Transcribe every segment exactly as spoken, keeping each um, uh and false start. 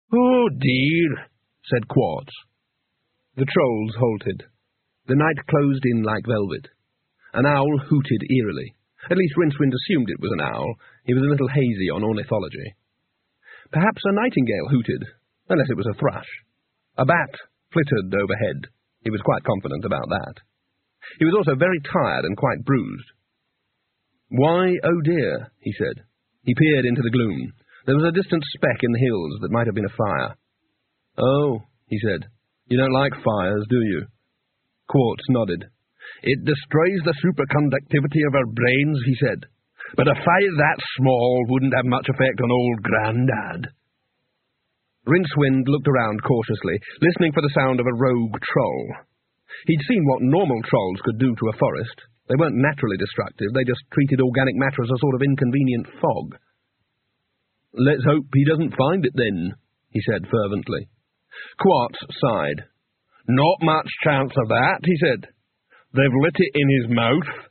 "Oh, dear," said Quartz. The trolls halted. The night closed in like velvet. An owl hooted eerily. At least Rincewind assumed it was an owl. He was a little hazy on ornithology. Perhaps a nightingale hooted, unless it was a thrush. A bat flittered overhead. He was quite confident about that. He was also very tired and quite bruised. "Why, oh dear," he said. He peered into the gloom. There was a distant speck in the hills that might have been a fire. "Oh," he said, "you don't like fires, do you?" Quartz nodded. "It destroys the superconductivity of our brains," he said. "But a fire that small wouldn't have much effect on old Grandad." Rincewind looked around cautiously, listening for the sound of a rogue troll. He'd seen what normal trolls could do to a forest. They weren't naturally destructive, they just treated organic matter as a sort of inconvenient fog. "Let's hope he doesn't find it, then," he said fervently. Quartz sighed. "Not much chance of that," he said. "They've lit it in his mouth."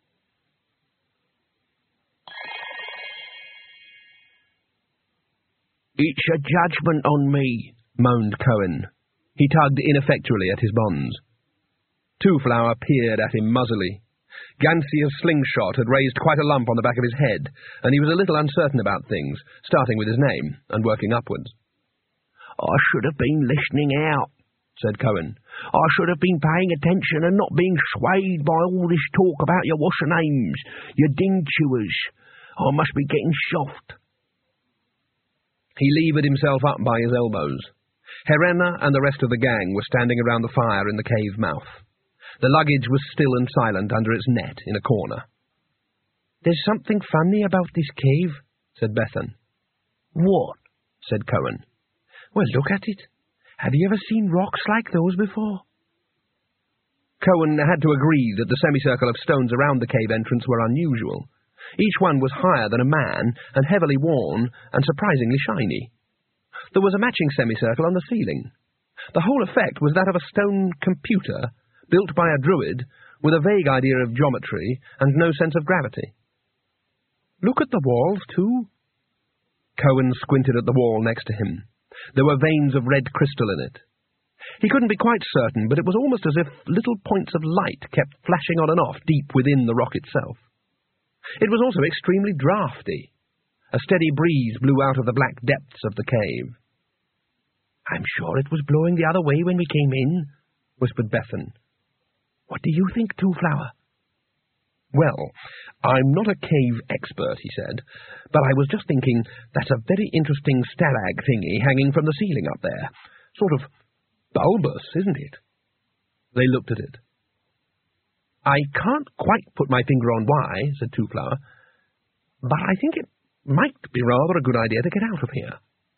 "It's a judgment on me," moaned Cohen. He tugged ineffectually at his bonds. Two-Flower peered at him muzzily. Gansier's slingshot had raised quite a lump on the back of his head, and he was a little uncertain about things, starting with his name and working upwards. "I should have been listening out," said Cohen. "I should have been paying attention and not being swayed by all this talk about your what's-her-names, your ding-chewers. I must be getting soft." He levered himself up by his elbows. Helena and the rest of the gang were standing around the fire in the cave mouth. The luggage was still and silent under its net in a corner. "There's something funny about this cave," said Bethan. "What?" said Cohen. "Well, look at it. Have you ever seen rocks like those before?" Cohen had to agree that the semicircle of stones around the cave entrance were unusual. Each one was higher than a man and heavily worn and surprisingly shiny. There was a matching semicircle on the ceiling. The whole effect was that of a stone computer built by a druid with a vague idea of geometry and no sense of gravity. "Look at the walls, too." Cohen squinted at the wall next to him. There were veins of red crystal in it. He couldn't be quite certain, but it was almost as if little points of light kept flashing on and off deep within the rock itself. It was also extremely draughty. A steady breeze blew out of the black depths of the cave. "I'm sure it was blowing the other way when we came in," whispered Bethan. "What do you think, Two-Flower?" "Well, I'm not a cave expert," he said, "but I was just thinking that's a very interesting stalag thingy hanging from the ceiling up there. Sort of bulbous, isn't it?" They looked at it. "I can't quite put my finger on why," said Two-Flower, "but I think it might be rather a good idea to get out of here."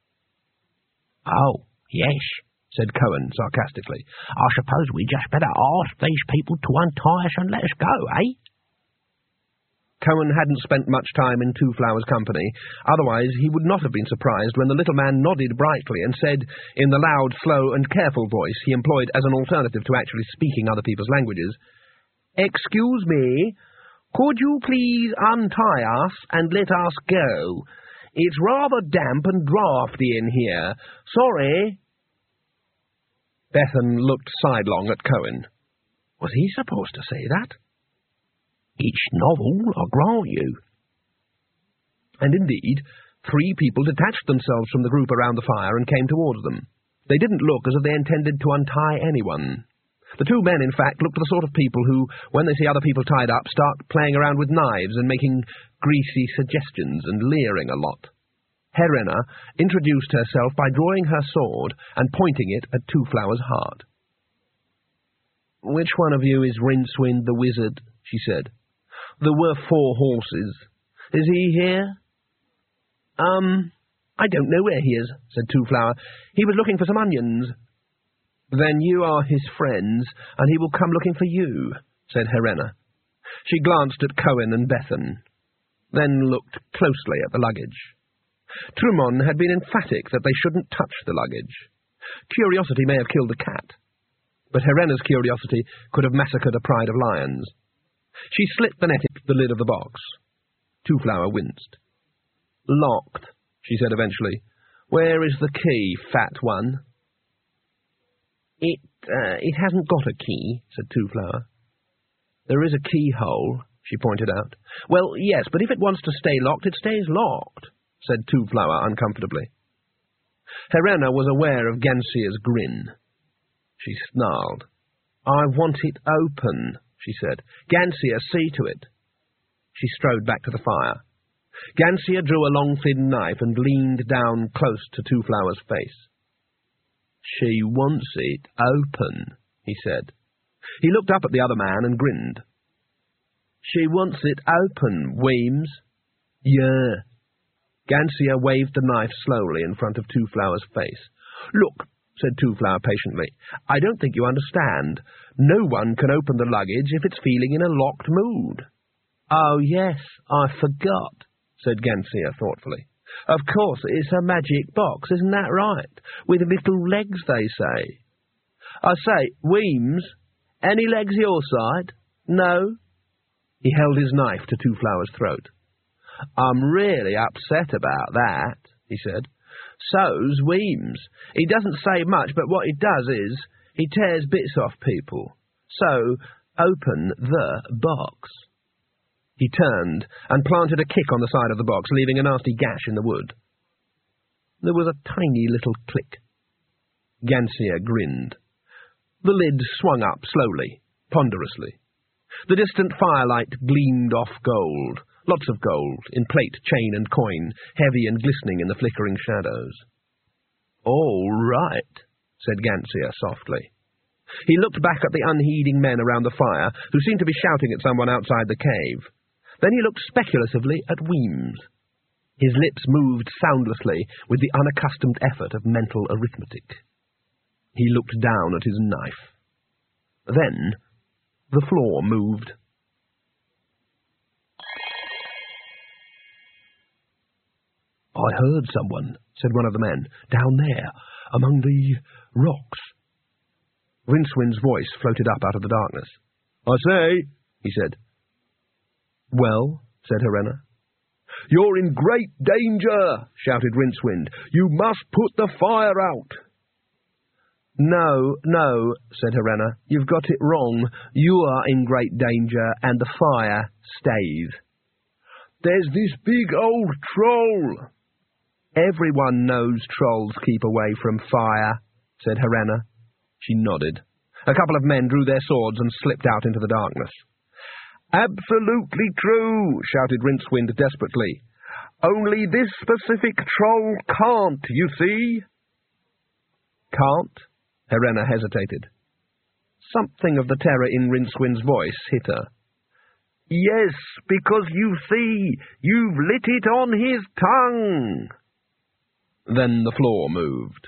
"Oh, yes," said Cohen sarcastically. "I suppose we just better ask these people to untie us and let us go, eh?" Cohen hadn't spent much time in Two-Flower's company, otherwise he would not have been surprised when the little man nodded brightly and said, in the loud, slow, and careful voice he employed as an alternative to actually speaking other people's languages, "Excuse me, could you please untie us and let us go? It's rather damp and draughty in here. Sorry." Bethan looked sidelong at Cohen. Was he supposed to say that? "It's novel, I grant you." And indeed, three people detached themselves from the group around the fire and came towards them. They didn't look as if they intended to untie anyone. The two men, in fact, looked the sort of people who, when they see other people tied up, start playing around with knives and making greasy suggestions and leering a lot. Helena introduced herself by drawing her sword and pointing it at Two-Flower's heart. "Which one of you is Rincewind the Wizard?" she said. "There were four horses. Is he here?" Um, I don't know where he is," said Two-Flower. "He was looking for some onions." "Then you are his friends, and he will come looking for you," said Helena. She glanced at Cohen and Bethan, then looked closely at the luggage. Trumon had been emphatic that they shouldn't touch the luggage. Curiosity may have killed a cat, but Helena's curiosity could have massacred a pride of lions. She slit the net into the lid of the box. Two-Flower winced. "Locked," she said eventually. Where is the key, fat one? It, uh, it hasn't got a key, said Two-Flower. There is a keyhole, she pointed out. Well, yes, but if it wants to stay locked, it stays locked, said Two-Flower uncomfortably. Helena was aware of Gansia's grin. She snarled. I want it open, she said. Gansia, see to it. She strode back to the fire. Gansia drew a long, thin knife and leaned down close to Two-Flower's face. She wants it open, he said. He looked up at the other man and grinned. She wants it open, Weems. Yeah. Gansia waved the knife slowly in front of Two-Flower's face. Look, said Two-Flower patiently, I don't think you understand. No one can open the luggage if it's feeling in a locked mood. Oh, yes, I forgot, said Gansia thoughtfully. Of course, it's a magic box, isn't that right? With little legs, they say. I say, Weems, any legs your side? No? He held his knife to Two-Flower's throat. I'm really upset about that, he said. So's Weems. He doesn't say much, but what he does is he tears bits off people. So, open the box. He turned and planted a kick on the side of the box, leaving a nasty gash in the wood. There was a tiny little click. Gansia grinned. The lid swung up slowly, ponderously. The distant firelight gleamed off gold, lots of gold, in plate, chain, and coin, heavy and glistening in the flickering shadows. All right, said Gansia softly. He looked back at the unheeding men around the fire, who seemed to be shouting at someone outside the cave. Then he looked speculatively at Weems. His lips moved soundlessly with the unaccustomed effort of mental arithmetic. He looked down at his knife. Then the floor moved. I heard someone, said one of the men, down there, among the rocks. Rincewind's voice floated up out of the darkness. I say, he said. Well, said Helena. You're in great danger, shouted Rincewind. You must put the fire out. No, no, said Helena. You've got it wrong. You are in great danger, and the fire stays. There's this big old troll. Everyone knows trolls keep away from fire, said Helena. She nodded. A couple of men drew their swords and slipped out into the darkness. Absolutely true, shouted Rincewind desperately. Only this specific troll can't, you see. Can't? Helena hesitated. Something of the terror in Rincewind's voice hit her. Yes, because you see, you've lit it on his tongue. Then the floor moved.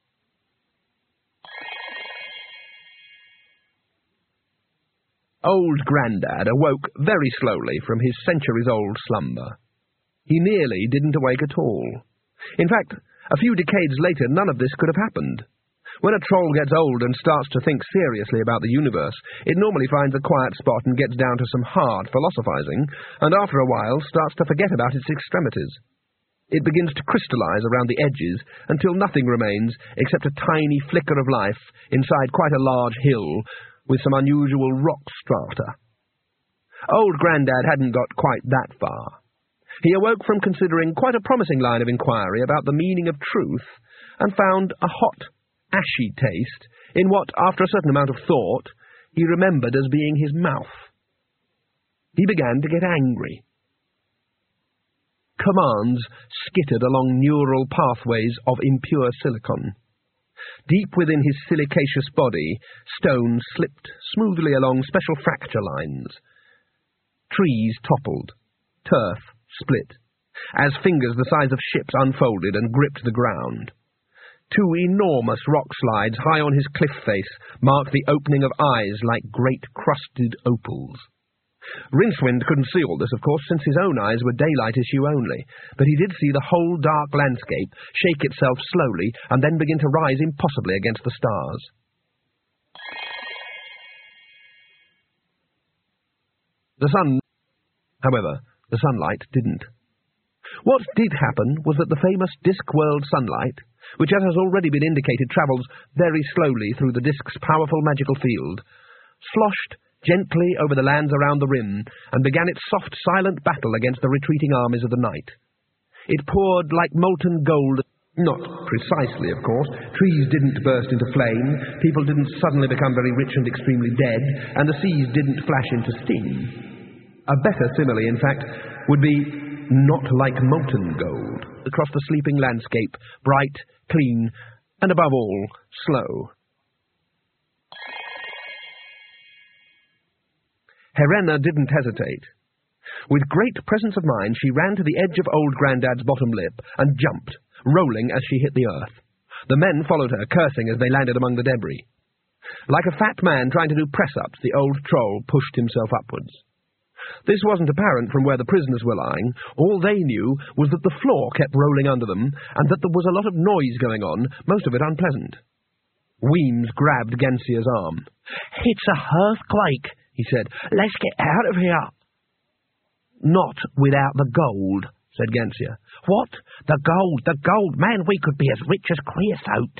Old Grandad awoke very slowly from his centuries-old slumber. He nearly didn't awake at all. In fact, a few decades later, none of this could have happened. When a troll gets old and starts to think seriously about the universe, it normally finds a quiet spot and gets down to some hard philosophizing, and after a while starts to forget about its extremities. It begins to crystallize around the edges until nothing remains except a tiny flicker of life inside quite a large hill with some unusual rock strata. Old Grandad hadn't got quite that far. He awoke from considering quite a promising line of inquiry about the meaning of truth and found a hot, ashy taste in what, after a certain amount of thought, he remembered as being his mouth. He began to get angry. Commands skittered along neural pathways of impure silicon. Deep within his silicaceous body, stone slipped smoothly along special fracture lines. Trees toppled. Turf split, as fingers the size of ships unfolded and gripped the ground. Two enormous rock slides high on his cliff face marked the opening of eyes like great crusted opals. Rincewind couldn't see all this, of course, since his own eyes were daylight issue only, but he did see the whole dark landscape shake itself slowly and then begin to rise impossibly against the stars. The sun, however, the sunlight didn't. What did happen was that the famous Discworld sunlight, which as has already been indicated travels very slowly through the disk's powerful magical field, sloshed gently over the lands around the rim and began its soft, silent battle against the retreating armies of the night. It poured like molten gold. Not precisely, of course. Trees didn't burst into flame, people didn't suddenly become very rich and extremely dead, and the seas didn't flash into steam. A better simile, in fact, would be not like molten gold, across the sleeping landscape, bright, clean, and above all, slow. Helena didn't hesitate. With great presence of mind, she ran to the edge of old Grandad's bottom lip and jumped, rolling as she hit the earth. The men followed her, cursing as they landed among the debris. Like a fat man trying to do press-ups, the old troll pushed himself upwards. This wasn't apparent from where the prisoners were lying. All they knew was that the floor kept rolling under them, and that there was a lot of noise going on, most of it unpleasant. Weems grabbed Gansia's arm. "It's a earthquake," he said. "Let's get out of here." "Not without the gold," said Gansia. "What? The gold, the gold! Man, we could be as rich as creosote."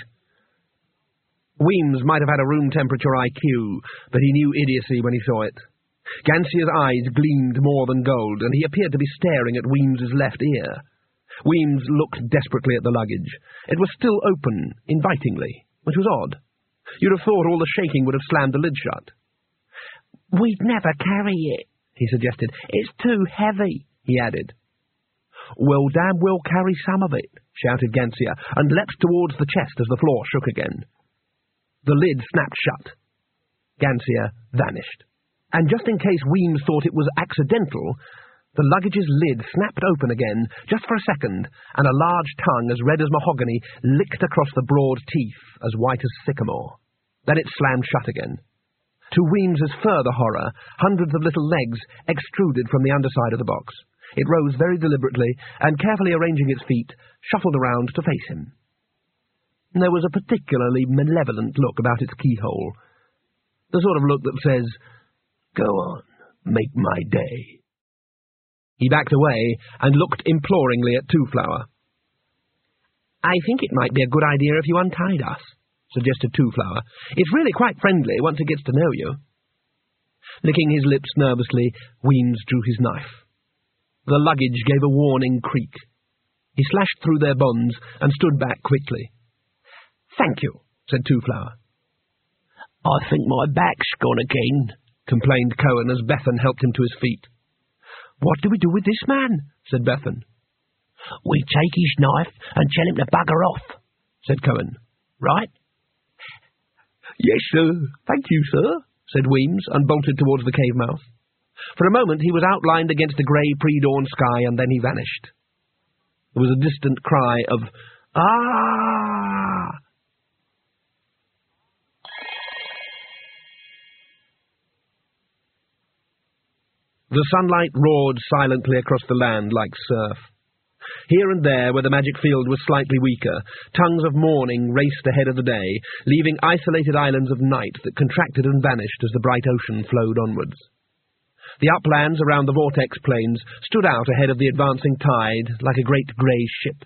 Weems might have had a room-temperature I Q, but he knew idiocy when he saw it. Gansia's eyes gleamed more than gold, and he appeared to be staring at Weems's left ear. Weems looked desperately at the luggage. It was still open, invitingly, which was odd. You'd have thought all the shaking would have slammed the lid shut. "We'd never carry it," he suggested. "It's too heavy," he added. "Well, damn well carry some of it," shouted Gansia, and leapt towards the chest as the floor shook again. The lid snapped shut. Gansia vanished. And just in case Weems thought it was accidental, the luggage's lid snapped open again, just for a second, and a large tongue as red as mahogany licked across the broad teeth as white as sycamore. Then it slammed shut again. To Weems's further horror, hundreds of little legs extruded from the underside of the box. It rose very deliberately, and carefully arranging its feet, shuffled around to face him. There was a particularly malevolent look about its keyhole, the sort of look that says, "Go on, make my day." He backed away and looked imploringly at Two-Flower. "I think it might be a good idea if you untied us," suggested Two-Flower. "It's really quite friendly once it gets to know you." Licking his lips nervously, Weems drew his knife. The luggage gave a warning creak. He slashed through their bonds and stood back quickly. "Thank you," said Two-Flower. "I think my back's gone again," complained Cohen as Bethan helped him to his feet. "What do we do with this man?" said Bethan. "We take his knife and tell him to bugger off," said Cohen. "Right?" "Yes, sir. Thank you, sir," said Weems, and bolted towards the cave mouth. For a moment he was outlined against the grey pre-dawn sky, and then he vanished. There was a distant cry of, "Ah!" The sunlight roared silently across the land like surf. Here and there, where the magic field was slightly weaker, tongues of morning raced ahead of the day, leaving isolated islands of night that contracted and vanished as the bright ocean flowed onwards. The uplands around the vortex plains stood out ahead of the advancing tide like a great grey ship.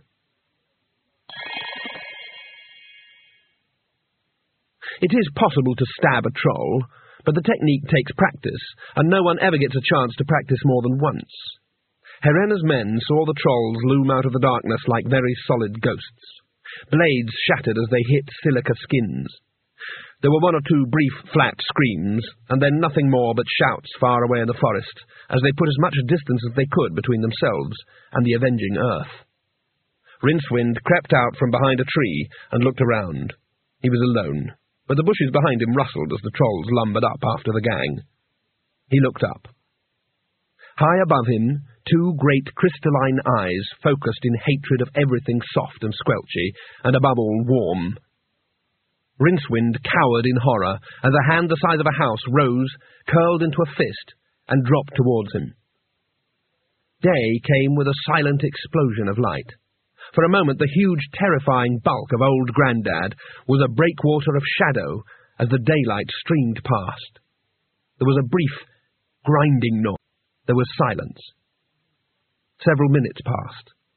It is possible to stab a troll, but the technique takes practice, and no one ever gets a chance to practice more than once. Herena's men saw the trolls loom out of the darkness like very solid ghosts. Blades shattered as they hit silica skins. There were one or two brief, flat screams, and then nothing more but shouts far away in the forest, as they put as much distance as they could between themselves and the avenging earth. Rincewind crept out from behind a tree and looked around. He was alone, but the bushes behind him rustled as the trolls lumbered up after the gang. He looked up. High above him, two great crystalline eyes focused in hatred of everything soft and squelchy, and above all warm. Rincewind cowered in horror as a hand the size of a house rose, curled into a fist, and dropped towards him. Day came with a silent explosion of light. For a moment the huge, terrifying bulk of old Grandad was a breakwater of shadow as the daylight streamed past. There was a brief, grinding noise. There was silence. Several minutes passed.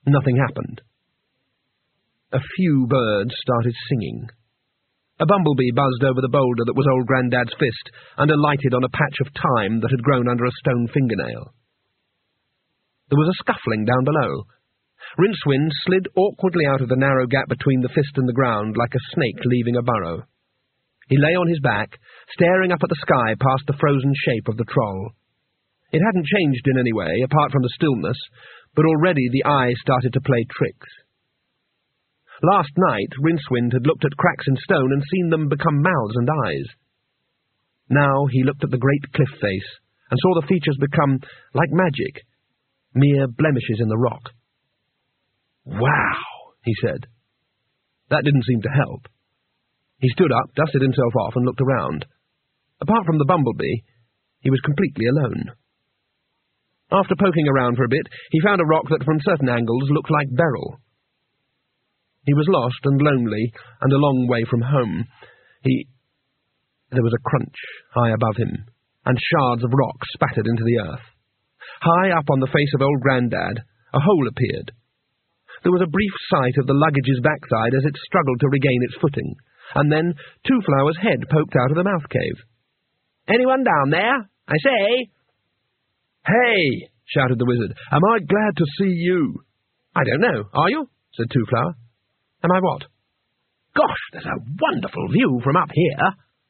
Nothing happened. A few birds started singing. A bumblebee buzzed over the boulder that was old Grandad's fist and alighted on a patch of thyme that had grown under a stone fingernail. There was a scuffling down below. Rincewind slid awkwardly out of the narrow gap between the fist and the ground like a snake leaving a burrow. He lay on his back, staring up at the sky past the frozen shape of the troll. It hadn't changed in any way, apart from the stillness, but already the eye started to play tricks. Last night, Rincewind had looked at cracks in stone and seen them become mouths and eyes. Now he looked at the great cliff face and saw the features become, like magic, mere blemishes in the rock. "Wow," he said. That didn't seem to help. He stood up, dusted himself off, and looked around. Apart from the bumblebee, he was completely alone. After poking around for a bit, he found a rock that from certain angles looked like Beryl. He was lost and lonely and a long way from home. He... There was a crunch high above him, and shards of rock spattered into the earth. High up on the face of old Grandad, a hole appeared. There was a brief sight of the luggage's backside as it struggled to regain its footing, and then Two-Flower's head poked out of the mouth cave. "Anyone down there? I say!" "Hey!" shouted the wizard. "Am I glad to see you?" "I don't know. Are you?" said Two-Flower. "Am I what?" "Gosh, there's a wonderful view from up here."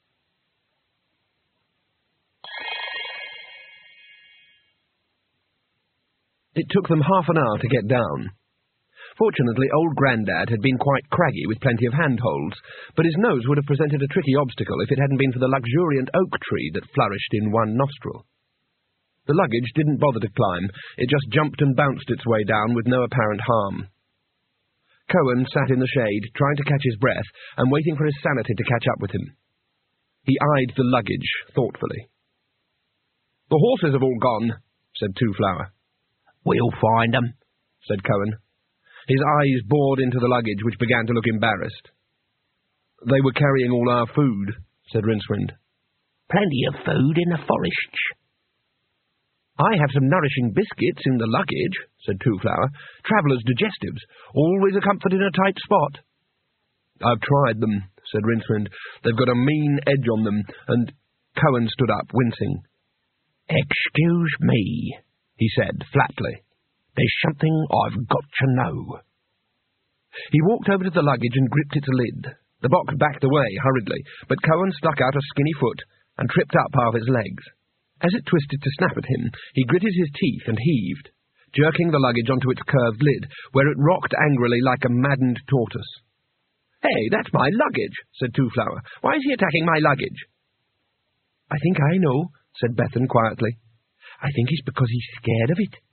It took them half an hour to get down. Fortunately, old Grandad had been quite craggy with plenty of handholds, but his nose would have presented a tricky obstacle if it hadn't been for the luxuriant oak tree that flourished in one nostril. The luggage didn't bother to climb. It just jumped and bounced its way down with no apparent harm. Cohen sat in the shade, trying to catch his breath and waiting for his sanity to catch up with him. He eyed the luggage thoughtfully. "The horses have all gone," said Two-Flower. "We'll find 'em," said Cohen. His eyes bored into the luggage, which began to look embarrassed. "They were carrying all our food," said Rincewind. "Plenty of food in the forest." "I have some nourishing biscuits in the luggage," said Two-Flower. "Travellers' digestives, always a comfort in a tight spot." "I've tried them," said Rincewind. "They've got a mean edge on them, and—" Cohen stood up, wincing. "Excuse me," he said flatly. "There's something I've got to know." He walked over to the luggage and gripped its lid. The box backed away hurriedly, but Cohen stuck out a skinny foot and tripped up half its legs. As it twisted to snap at him, he gritted his teeth and heaved, jerking the luggage onto its curved lid, where it rocked angrily like a maddened tortoise. "Hey, that's my luggage," said Two-Flower. "Why is he attacking my luggage?" "I think I know," said Bethan quietly. "I think it's because he's scared of it."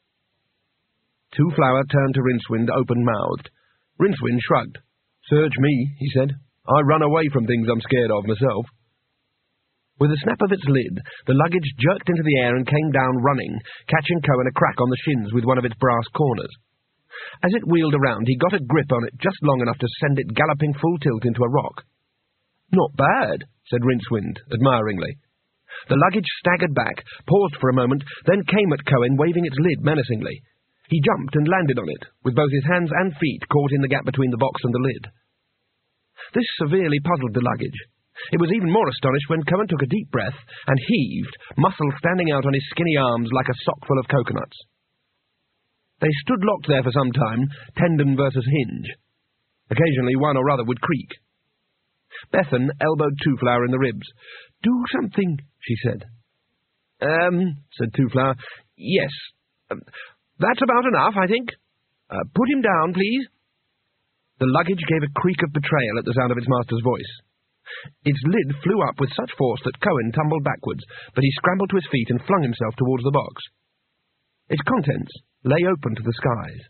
Two-Flower turned to Rincewind open-mouthed. Rincewind shrugged. "Search me," he said. "I run away from things I'm scared of myself." With a snap of its lid, the luggage jerked into the air and came down running, catching Cohen a crack on the shins with one of its brass corners. As it wheeled around, he got a grip on it just long enough to send it galloping full tilt into a rock. "Not bad," said Rincewind, admiringly. The luggage staggered back, paused for a moment, then came at Cohen, waving its lid menacingly. He jumped and landed on it, with both his hands and feet caught in the gap between the box and the lid. This severely puzzled the luggage. It was even more astonished when Cohen took a deep breath and heaved, muscle standing out on his skinny arms like a sock full of coconuts. They stood locked there for some time, tendon versus hinge. Occasionally one or other would creak. Bethan elbowed Two-Flower in the ribs. "Do something," she said. Um, said Two-Flower. "Yes. Um, that's about enough, I think. Uh, put him down, please." The luggage gave a creak of betrayal at the sound of its master's voice. Its lid flew up with such force that Cohen tumbled backwards, but he scrambled to his feet and flung himself towards the box. Its contents lay open to the skies.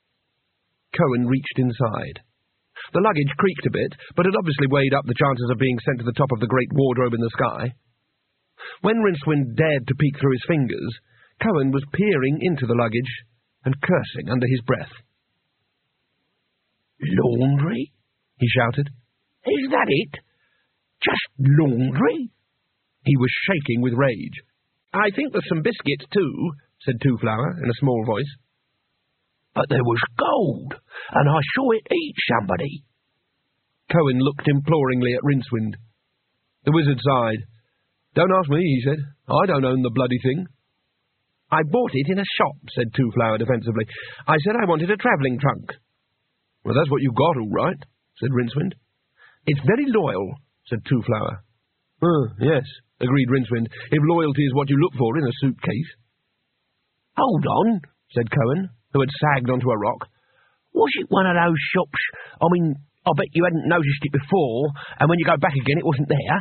Cohen reached inside. The luggage creaked a bit, but had obviously weighed up the chances of being sent to the top of the great wardrobe in the sky. When Rincewind dared to peek through his fingers, Cohen was peering into the luggage and cursing under his breath. "Laundry?" he shouted. "Is that it? Just laundry?" He was shaking with rage. "I think there's some biscuits, too," said Two-Flower in a small voice. but there was gold, and I saw it eat somebody. Cohen looked imploringly at Rincewind. The wizard sighed. Don't ask me, he said. I don't own the bloody thing. I bought it in a shop, said Two-Flower defensively. I said I wanted a travelling trunk. Well, that's what you got, all right, said Rincewind. It's very loyal, said Two-Flower. Oh, yes, agreed Rincewind, if loyalty is what you look for in a suitcase. Hold on, said Cohen, who had sagged onto a rock. Was it one of those shops? I mean, I bet you hadn't noticed it before, and when you go back again it wasn't there.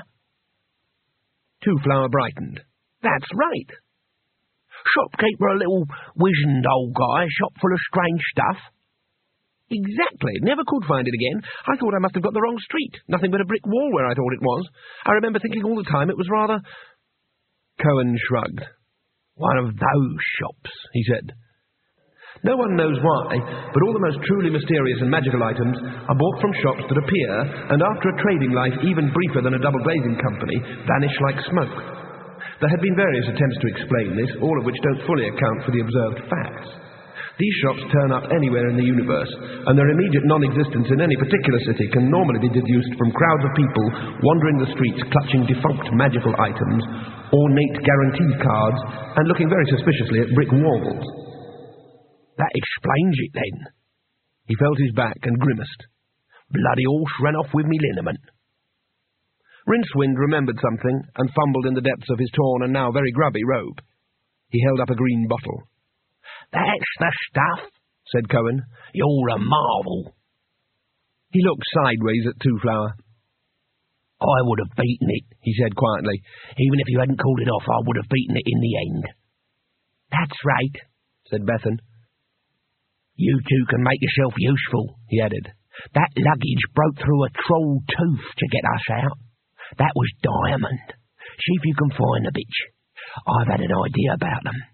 Two-Flower brightened. That's right. Shopkeeper, a little wizened old guy, shop full of strange stuff. Exactly. Never could find it again. I thought I must have got the wrong street. Nothing but a brick wall where I thought it was. I remember thinking all the time it was rather... Cohen shrugged. One of those shops, he said. No one knows why, but all the most truly mysterious and magical items are bought from shops that appear, and after a trading life even briefer than a double-glazing company, vanish like smoke. There had been various attempts to explain this, all of which don't fully account for the observed facts. These shops turn up anywhere in the universe, and their immediate non-existence in any particular city can normally be deduced from crowds of people wandering the streets clutching defunct magical items, ornate guarantee cards, and looking very suspiciously at brick walls. That explains it, then. He felt his back and grimaced. Bloody horse ran off with me liniment. Rincewind remembered something and fumbled in the depths of his torn and now very grubby robe. He held up a green bottle. That's the stuff, said Cohen. You're a marvel. He looked sideways at Two-Flower. I would have beaten it, he said quietly. Even if you hadn't called it off, I would have beaten it in the end. That's right, said Bethan. You two can make yourself useful, he added. That luggage broke through a troll tooth to get us out. That was diamond. See if you can find the bitch. I've had an idea about them.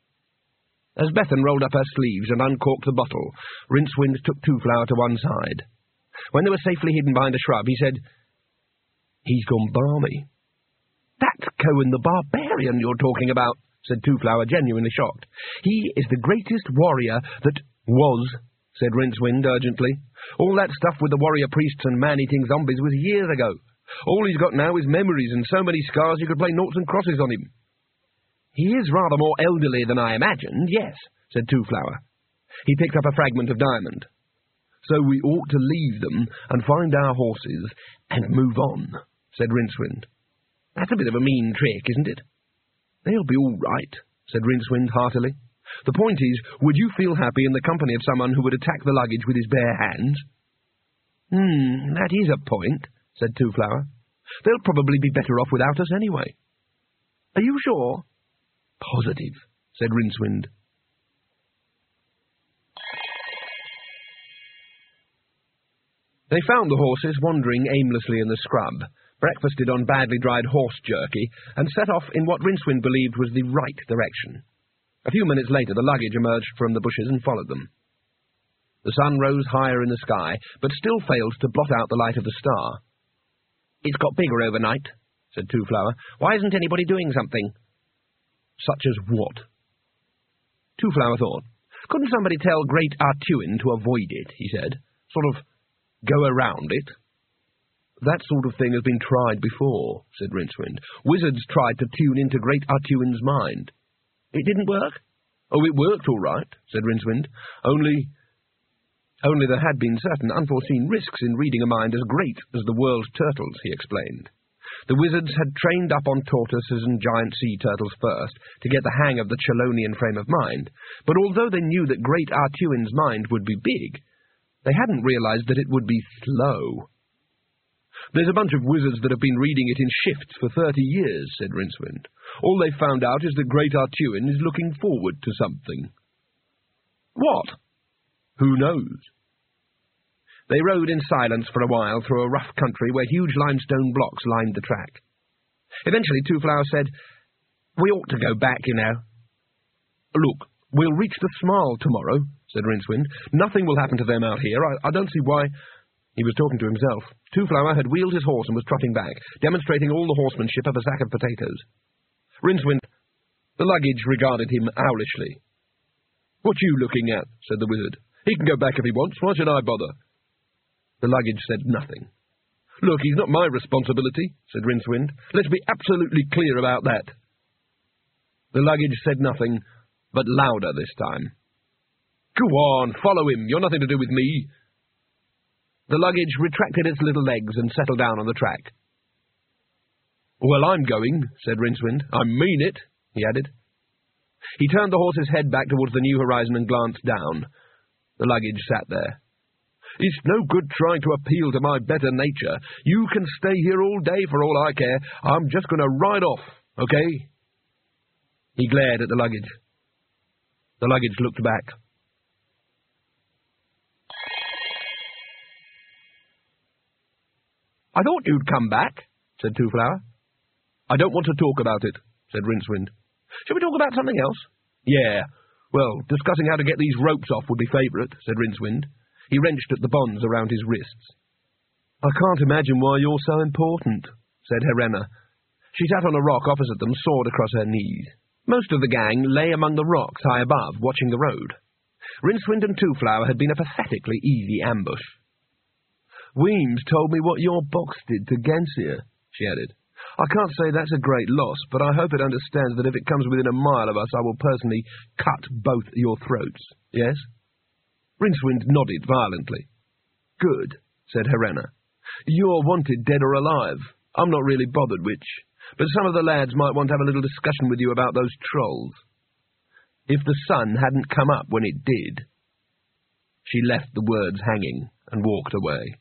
As Bethan rolled up her sleeves and uncorked the bottle, Rincewind took Two-Flower to one side. When they were safely hidden behind a shrub, he said, He's gone balmy. That's Cohen the Barbarian you're talking about, said Two-Flower, genuinely shocked. He is the greatest warrior that was, said Rincewind urgently. All that stuff with the warrior priests and man-eating zombies was years ago. All he's got now is memories and so many scars you could play noughts and crosses on him. He is rather more elderly than I imagined, yes, said Two-Flower. He picked up a fragment of diamond. So we ought to leave them and find our horses and move on, said Rincewind. That's a bit of a mean trick, isn't it? They'll be all right, said Rincewind heartily. The point is, would you feel happy in the company of someone who would attack the luggage with his bare hands? Hmm, that is a point, said Two-Flower. They'll probably be better off without us anyway. Are you sure? Positive, said Rincewind. They found the horses wandering aimlessly in the scrub, breakfasted on badly dried horse jerky, and set off in what Rincewind believed was the right direction. A few minutes later the luggage emerged from the bushes and followed them. The sun rose higher in the sky, but still failed to blot out the light of the star. It's got bigger overnight, said Two-Flower. Why isn't anybody doing something? Such as what? Two-Flower thought. Couldn't somebody tell Great Artuin to avoid it, he said. Sort of go around it. That sort of thing has been tried before, said Rincewind. Wizards tried to tune into Great Artuin's mind. It didn't work? Oh, it worked all right, said Rincewind. Only... Only there had been certain unforeseen risks in reading a mind as great as the world's turtles, he explained. The wizards had trained up on tortoises and giant sea turtles first, to get the hang of the Chelonian frame of mind, but although they knew that Great Artuin's mind would be big, they hadn't realized that it would be slow. There's a bunch of wizards that have been reading it in shifts for thirty years, said Rincewind. All they've found out is that Great Artuin is looking forward to something. What? Who knows? They rode in silence for a while through a rough country where huge limestone blocks lined the track. Eventually Two-Flower said, We ought to go back, you know. Look, we'll reach the Smile tomorrow, said Rincewind. Nothing will happen to them out here. I, I don't see why... He was talking to himself. Two-Flower had wheeled his horse and was trotting back, demonstrating all the horsemanship of a sack of potatoes. Rincewind, the luggage regarded him owlishly. "What you looking at?" said the wizard. "He can go back if he wants. Why should I bother?" The luggage said nothing. "Look, he's not my responsibility," said Rincewind. "Let's be absolutely clear about that." The luggage said nothing, but louder this time. "Go on, follow him. You're nothing to do with me." The luggage retracted its little legs and settled down on the track. "Well, I'm going," said Rincewind. "I mean it," he added. He turned the horse's head back towards the new horizon and glanced down. The luggage sat there. "It's no good trying to appeal to my better nature. You can stay here all day for all I care. I'm just going to ride off, okay?" He glared at the luggage. The luggage looked back. "I thought you'd come back," said Two Flower. "I don't want to talk about it," said Rincewind. "Shall we talk about something else?" "Yeah. Well, discussing how to get these ropes off would be favourite," said Rincewind. He wrenched at the bonds around his wrists. "I can't imagine why you're so important," said Helena. She sat on a rock opposite them, sword across her knees. Most of the gang lay among the rocks high above, watching the road. Rincewind and Two Flower had been a pathetically easy ambush. "Weems told me what your box did to Gansia," she added. "I can't say that's a great loss, but I hope it understands that if it comes within a mile of us, I will personally cut both your throats. Yes?" Rincewind nodded violently. "Good," said Helena. "You're wanted dead or alive. I'm not really bothered which, but some of the lads might want to have a little discussion with you about those trolls. If the sun hadn't come up when it did." She left the words hanging and walked away.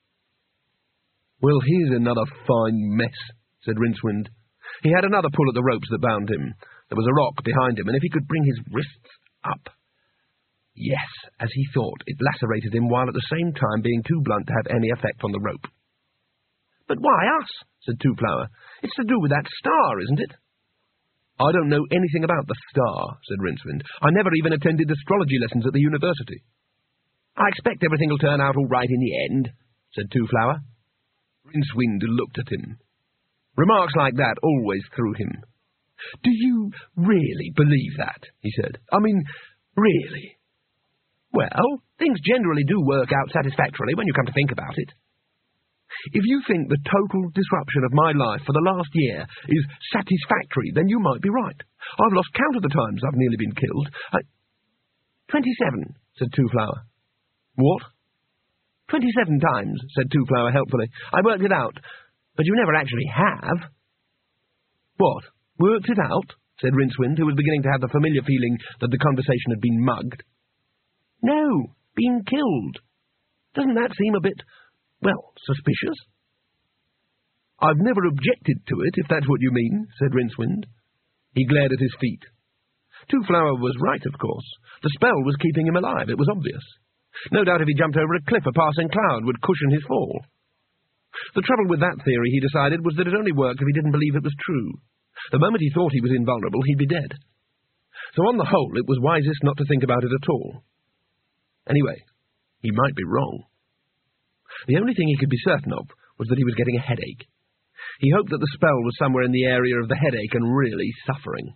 "Well, here's another fine mess," said Rincewind. He had another pull at the ropes that bound him. There was a rock behind him, and if he could bring his wrists up... Yes, as he thought, it lacerated him while at the same time being too blunt to have any effect on the rope. "But why us?" said Two Flower. "It's to do with that star, isn't it?" "I don't know anything about the star," said Rincewind. "I never even attended astrology lessons at the university." "I expect everything will turn out all right in the end," said Two Flower. Rincewind looked at him. Remarks like that always threw him. "Do you really believe that?" he said. "I mean, really?" "Well, things generally do work out satisfactorily when you come to think about it." "If you think the total disruption of my life for the last year is satisfactory, then you might be right. I've lost count of the times I've nearly been killed. I... Twenty-seven, said Two Flower. "What?" Twenty-seven times, said Two Flower helpfully. "I worked it out. But you never actually have." "What? Worked it out?" said Rincewind, who was beginning to have the familiar feeling that the conversation had been mugged. "No, been killed. Doesn't that seem a bit, well, suspicious?" "I've never objected to it, if that's what you mean," said Rincewind. He glared at his feet. Two Flower was right, of course. The spell was keeping him alive, it was obvious. No doubt if he jumped over a cliff, a passing cloud would cushion his fall. The trouble with that theory, he decided, was that it only worked if he didn't believe it was true. The moment he thought he was invulnerable, he'd be dead. So on the whole, it was wisest not to think about it at all. Anyway, he might be wrong. The only thing he could be certain of was that he was getting a headache. He hoped that the spell was somewhere in the area of the headache and really suffering.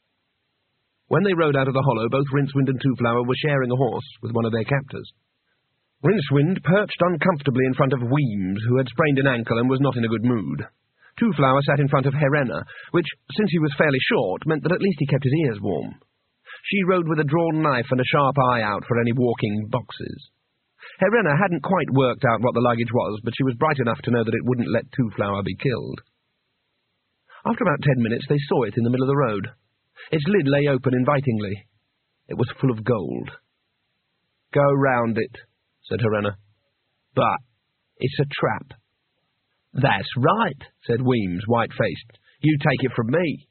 When they rode out of the hollow, both Rincewind and Two Flower were sharing a horse with one of their captors. Rincewind perched uncomfortably in front of Weems, who had sprained an ankle and was not in a good mood. Two Flower sat in front of Helena, which, since he was fairly short, meant that at least he kept his ears warm. She rode with a drawn knife and a sharp eye out for any walking boxes. Helena hadn't quite worked out what the luggage was, but she was bright enough to know that it wouldn't let Two Flower be killed. After about ten minutes, they saw it in the middle of the road. Its lid lay open invitingly. It was full of gold. "Go round it," said Helena. "But it's a trap." "That's right," said Weems, white-faced. "You take it from me."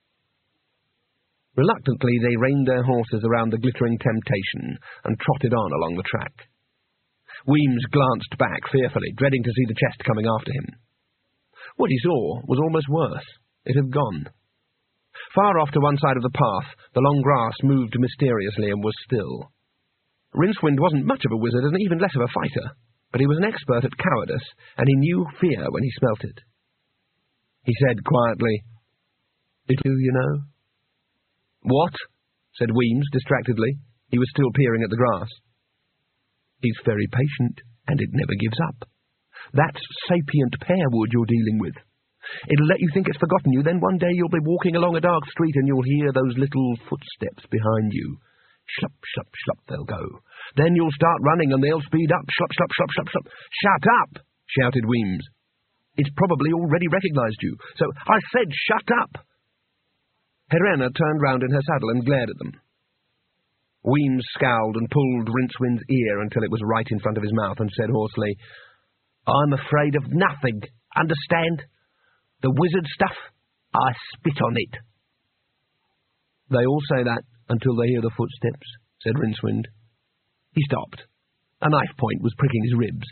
Reluctantly, they reined their horses around the glittering temptation and trotted on along the track. Weems glanced back fearfully, dreading to see the chest coming after him. What he saw was almost worse. It had gone. Far off to one side of the path, the long grass moved mysteriously and was still. Rincewind wasn't much of a wizard and even less of a fighter, but he was an expert at cowardice, and he knew fear when he smelt it. He said quietly, "Did you, you know?" "What?" said Weems distractedly. He was still peering at the grass. He's very patient, and it never gives up. That's sapient pearwood you're dealing with. It'll let you think it's forgotten you, then one day you'll be walking along a dark street and you'll hear those little footsteps behind you. Schlup, schlup, schlup, they'll go. Then you'll start running and they'll speed up. Schlup, schlup, schlup, schlup, schlup. Shut up, shouted Weems. It's probably already recognised you, so I said shut up. Helena turned round in her saddle and glared at them. Weems scowled and pulled Rincewind's ear until it was right in front of his mouth and said hoarsely, I'm afraid of nothing, understand? The wizard stuff, I spit on it. They all say that until they hear the footsteps, said Rincewind. He stopped. A knife point was pricking his ribs.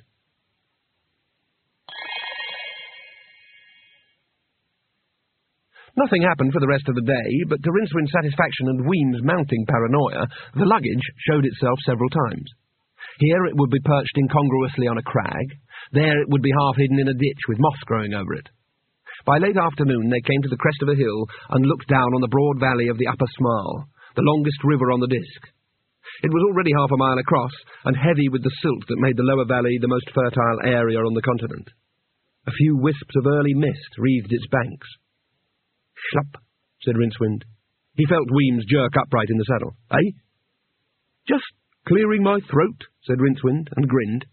Nothing happened for the rest of the day, but to Rincewind's satisfaction and Weems' mounting paranoia, the luggage showed itself several times. Here it would be perched incongruously on a crag. There it would be half hidden in a ditch with moss growing over it. By late afternoon they came to the crest of a hill and looked down on the broad valley of the Upper Smile, the longest river on the disk. It was already half a mile across, and heavy with the silt that made the lower valley the most fertile area on the continent. A few wisps of early mist wreathed its banks. Schlup, said Rincewind. He felt Weems jerk upright in the saddle. Eh? Just clearing my throat, said Rincewind, and grinned.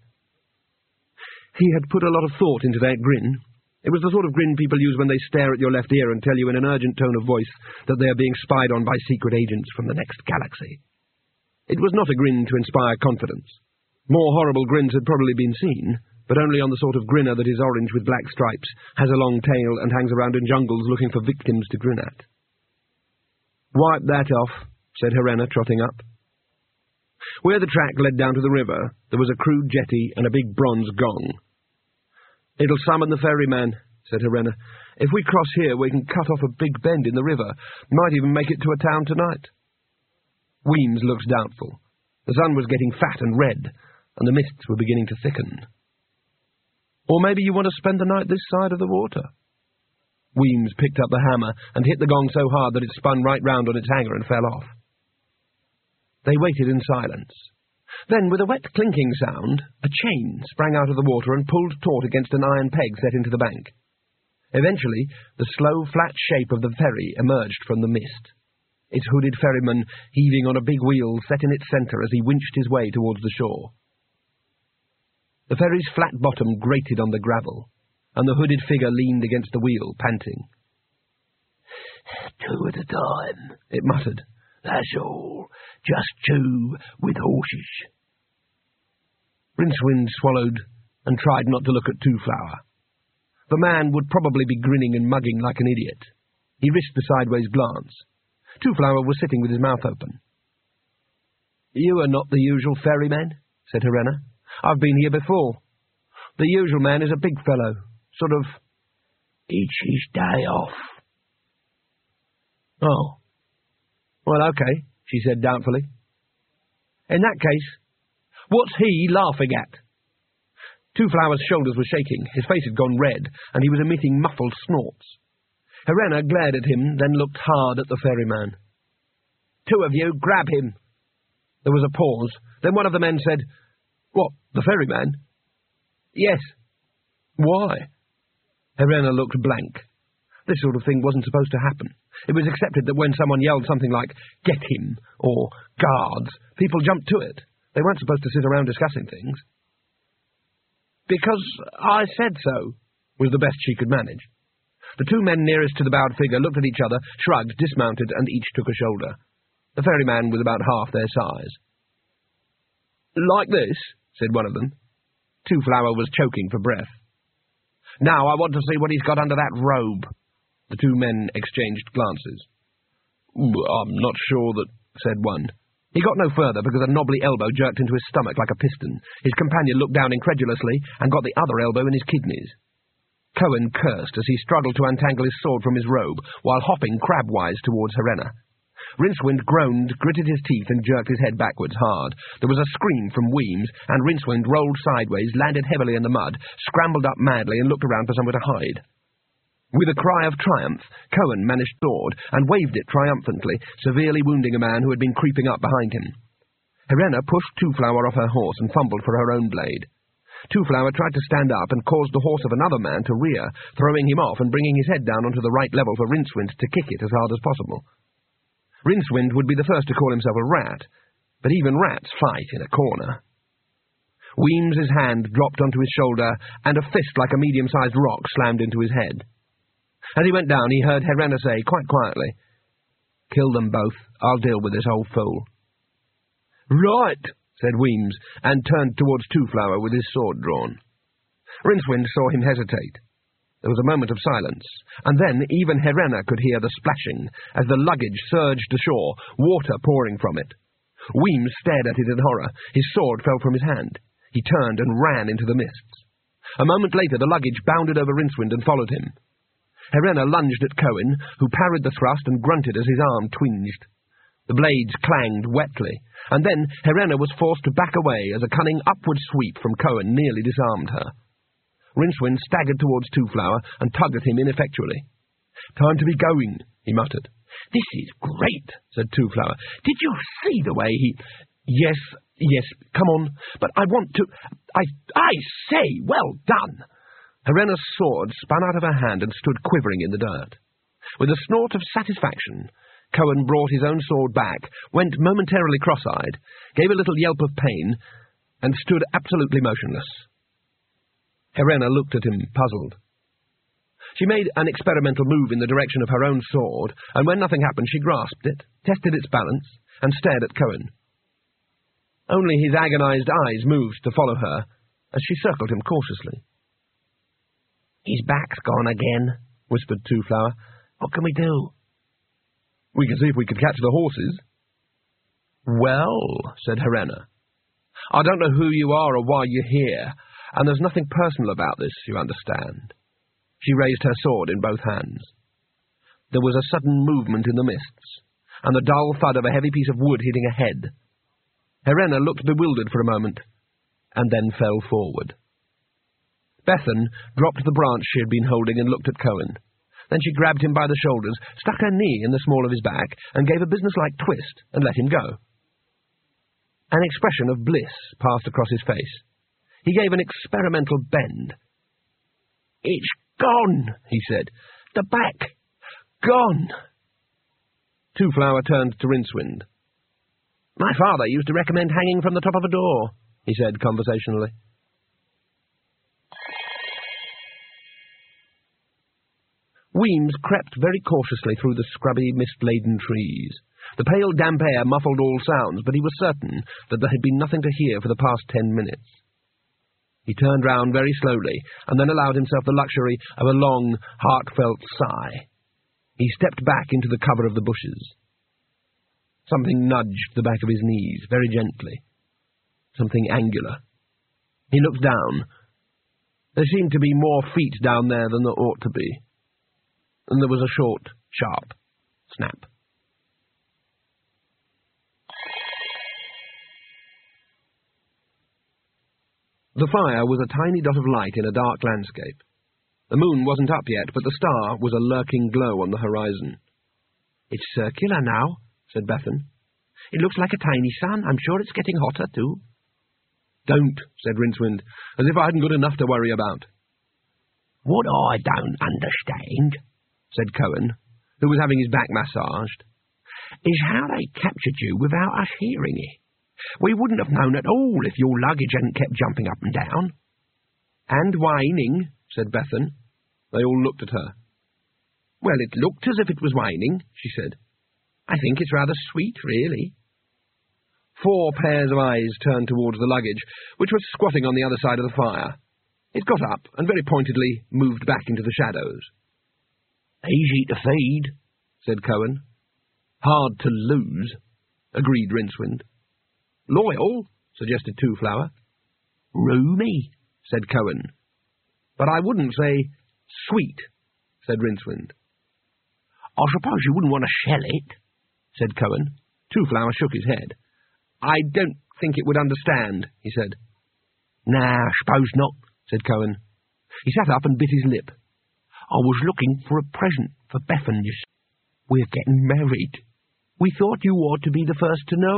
He had put a lot of thought into that grin. It was the sort of grin people use when they stare at your left ear and tell you in an urgent tone of voice that they are being spied on by secret agents from the next galaxy. It was not a grin to inspire confidence. More horrible grins had probably been seen, but only on the sort of grinner that is orange with black stripes, has a long tail and hangs around in jungles looking for victims to grin at. Wipe that off, said Helena, trotting up. Where the track led down to the river, there was a crude jetty and a big bronze gong. It'll summon the ferryman, said Helena. If we cross here, we can cut off a big bend in the river. Might even make it to a town tonight. Weems looked doubtful. The sun was getting fat and red, and the mists were beginning to thicken. Or maybe you want to spend the night this side of the water. Weems picked up the hammer and hit the gong so hard that it spun right round on its hanger and fell off. They waited in silence. Then, with a wet clinking sound, a chain sprang out of the water and pulled taut against an iron peg set into the bank. Eventually, the slow, flat shape of the ferry emerged from the mist. Its hooded ferryman heaving on a big wheel set in its centre as he winched his way towards the shore. The ferry's flat bottom grated on the gravel, and the hooded figure leaned against the wheel, panting. Two at a time, it muttered. That's all. Just two with horses. Rincewind swallowed and tried not to look at Two-Flower. The man would probably be grinning and mugging like an idiot. He risked a sideways glance. Two-Flower was sitting with his mouth open. You are not the usual ferryman, said Helena. I've been here before. The usual man is a big fellow, sort of... It's his day off. Oh. Well, okay, she said doubtfully. In that case, what's he laughing at? Two-Flower's shoulders were shaking, his face had gone red, and he was emitting muffled snorts. Helena glared at him, then looked hard at the ferryman. Two of you, grab him. There was a pause. Then one of the men said, What, the ferryman? Yes. Why? Helena looked blank. This sort of thing wasn't supposed to happen. It was accepted that when someone yelled something like, Get him, or Guards, people jumped to it. They weren't supposed to sit around discussing things. Because I said so, was the best she could manage. The two men nearest to the bowed figure looked at each other, shrugged, dismounted, and each took a shoulder. The ferryman was about half their size. Like this, said one of them. Two-Flower was choking for breath. Now I want to see what he's got under that robe. The two men exchanged glances. I'm not sure that, said one. He got no further because a knobbly elbow jerked into his stomach like a piston. His companion looked down incredulously and got the other elbow in his kidneys. Cohen cursed as he struggled to untangle his sword from his robe, while hopping crabwise towards Helena. Rincewind groaned, gritted his teeth, and jerked his head backwards hard. There was a scream from Weems, and Rincewind rolled sideways, landed heavily in the mud, scrambled up madly, and looked around for somewhere to hide. With a cry of triumph, Cohen managed sword and waved it triumphantly, severely wounding a man who had been creeping up behind him. Helena pushed Two-Flower off her horse and fumbled for her own blade. Two-Flower tried to stand up and caused the horse of another man to rear, throwing him off and bringing his head down onto the right level for Rincewind to kick it as hard as possible. Rincewind would be the first to call himself a rat, but even rats fight in a corner. Weems's hand dropped onto his shoulder, and a fist like a medium-sized rock slammed into his head. As he went down, he heard Helena say, quite quietly, "Kill them both. I'll deal with this old fool." "Right," said Weems, and turned towards Two-Flower with his sword drawn. Rincewind saw him hesitate. There was a moment of silence, and then even Helena could hear the splashing as the luggage surged ashore, water pouring from it. Weems stared at it in horror. His sword fell from his hand. He turned and ran into the mists. A moment later the luggage bounded over Rincewind and followed him. Helena lunged at Cohen, who parried the thrust and grunted as his arm twinged. The blades clanged wetly, and then Helena was forced to back away as a cunning upward sweep from Cohen nearly disarmed her. Rincewind staggered towards Two-Flower and tugged at him ineffectually. "Time to be going," he muttered. "This is great," said Two-Flower. "Did you see the way he—" "Yes, yes, come on, but I want to— I, I say, well done!" Helena's sword spun out of her hand and stood quivering in the dirt. With a snort of satisfaction, Cohen brought his own sword back, went momentarily cross-eyed, gave a little yelp of pain, and stood absolutely motionless. Helena looked at him, puzzled. She made an experimental move in the direction of her own sword, and when nothing happened she grasped it, tested its balance, and stared at Cohen. Only his agonized eyes moved to follow her, as she circled him cautiously. "His back's gone again," whispered Two-Flower. "What can we do?" "We can see if we can catch the horses." "Well," said Helena, "I don't know who you are or why you're here, and there's nothing personal about this, you understand." She raised her sword in both hands. There was a sudden movement in the mists, and the dull thud of a heavy piece of wood hitting a head. Helena looked bewildered for a moment, and then fell forward. Bethan dropped the branch she had been holding and looked at Cohen. Then she grabbed him by the shoulders, stuck her knee in the small of his back, and gave a businesslike twist and let him go. An expression of bliss passed across his face. He gave an experimental bend. "It's gone," he said. "The back. Gone." Two-Flower turned to Rincewind. "My father used to recommend hanging from the top of a door," he said conversationally. Weems crept very cautiously through the scrubby, mist-laden trees. The pale, damp air muffled all sounds, but he was certain that there had been nothing to hear for the past ten minutes. He turned round very slowly, and then allowed himself the luxury of a long, heartfelt sigh. He stepped back into the cover of the bushes. Something nudged the back of his knees, very gently. Something angular. He looked down. There seemed to be more feet down there than there ought to be. And there was a short, sharp snap. The fire was a tiny dot of light in a dark landscape. The moon wasn't up yet, but the star was a lurking glow on the horizon. "It's circular now," said Bethan. "It looks like a tiny sun. I'm sure it's getting hotter, too." "Don't," said Rincewind, as if I hadn't got enough to worry about. "What I don't understand," said Cohen, who was having his back massaged, "is how they captured you without us hearing it. We wouldn't have known at all if your luggage hadn't kept jumping up and down." "And whining," said Bethan. They all looked at her. "Well, it looked as if it was whining," she said. "I think it's rather sweet, really." Four pairs of eyes turned towards the luggage, which was squatting on the other side of the fire. It got up and very pointedly moved back into the shadows. "Easy to feed," said Cohen. "Hard to lose," agreed Rincewind. "Loyal," suggested Two-Flower. "Roomy," said Cohen. "But I wouldn't say sweet," said Rincewind. "I suppose you wouldn't want to shell it," said Cohen. Two-Flower shook his head. "I don't think it would understand," he said. "Nah, I suppose not," said Cohen. He sat up and bit his lip. "I was looking for a present for Bethan. We're getting married. We thought you ought to be the first to know,"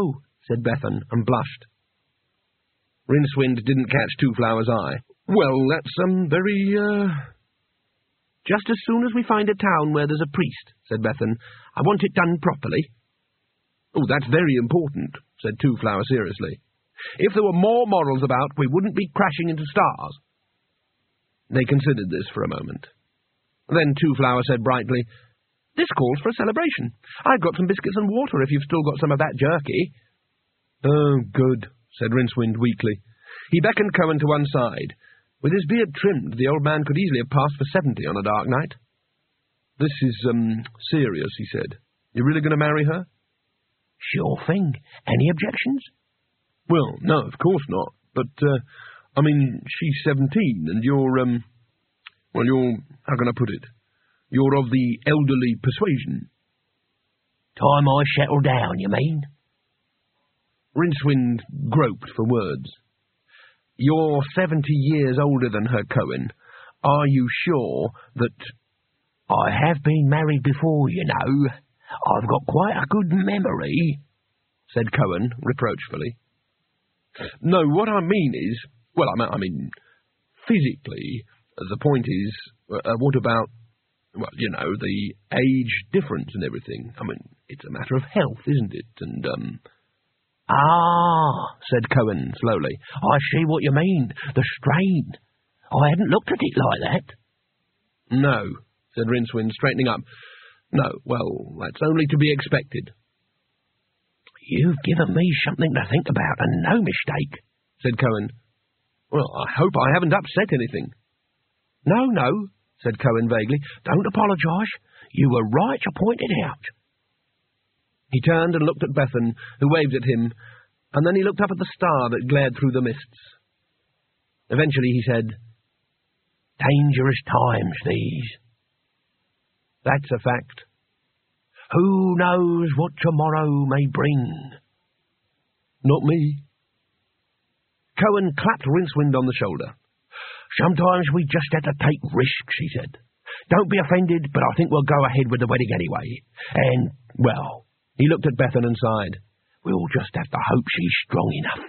said Bethan, and blushed. Rincewind didn't catch Two-Flower's eye. Well, that's, um, very, uh... Just as soon as we find a town where there's a priest, said Bethan. I want it done properly. Oh, that's very important, said Two-Flower seriously. If there were more morals about, we wouldn't be crashing into stars. They considered this for a moment. Then Two-Flower said brightly, This calls for a celebration. I've got some biscuits and water if you've still got some of that jerky. Oh, good, said Rincewind weakly. He beckoned Cohen to one side. With his beard trimmed, the old man could easily have passed for seventy on a dark night. This is, um, serious, he said. You really going to marry her? Sure thing. Any objections? Well, no, of course not. But, uh, I mean, she's seventeen, and you're, um, well, you're, how can I put it? You're of the elderly persuasion. Time I settle down, you mean? Rincewind groped for words. You're seventy years older than her, Cohen. Are you sure that... I have been married before, you know. I've got quite a good memory, said Cohen reproachfully. No, what I mean is... Well, I mean, physically, the point is, uh, what about, well, you know, the age difference and everything? I mean, it's a matter of health, isn't it? And, um... Ah, said Cohen slowly. I see what you mean. The strain. I hadn't looked at it like that. No, said Rincewind, straightening up. No, well, that's only to be expected. You've given me something to think about, and no mistake, said Cohen. Well, I hope I haven't upset anything. No, no, said Cohen vaguely. Don't apologise. You were right to point it out. He turned and looked at Bethan, who waved at him, and then he looked up at the star that glared through the mists. Eventually he said, Dangerous times, these. That's a fact. Who knows what tomorrow may bring? Not me. Cohen clapped Rincewind on the shoulder. Sometimes we just have to take risks, he said. Don't be offended, but I think we'll go ahead with the wedding anyway. And, well... He looked at Bethan and sighed. We'll just have to hope she's strong enough.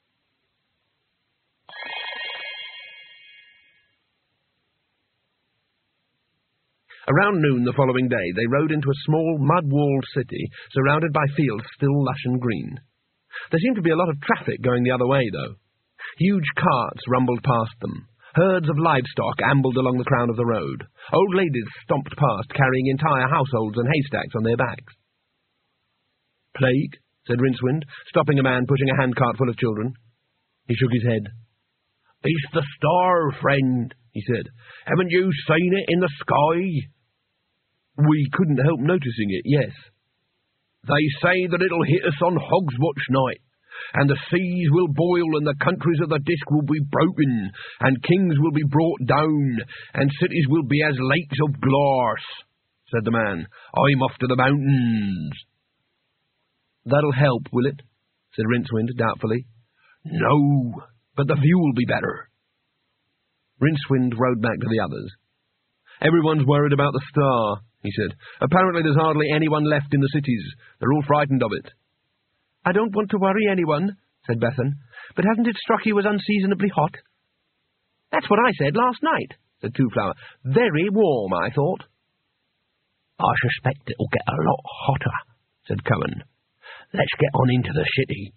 Around noon the following day, they rode into a small, mud-walled city, surrounded by fields still lush and green. There seemed to be a lot of traffic going the other way, though. Huge carts rumbled past them. Herds of livestock ambled along the crown of the road. Old ladies stomped past, carrying entire households and haystacks on their backs. Plague, said Rincewind, stopping a man pushing a handcart full of children. He shook his head. It's the star, friend, he said. Haven't you seen it in the sky? We couldn't help noticing it, yes. They say that it'll hit us on Hogswatch night, and the seas will boil and the countries of the disk will be broken, and kings will be brought down, and cities will be as lakes of glass, said the man. I'm off to the mountains. That'll help, will it? Said Rincewind doubtfully. No, but the view will be better. Rincewind rode back to the others. Everyone's worried about the star, he said. Apparently there's hardly anyone left in the cities. They're all frightened of it. I don't want to worry anyone, said Bethan, but hasn't it struck you as unseasonably hot? That's what I said last night, said Two-Flower. Very warm, I thought. I suspect it'll get a lot hotter, said Cohen. Let's get on into the city.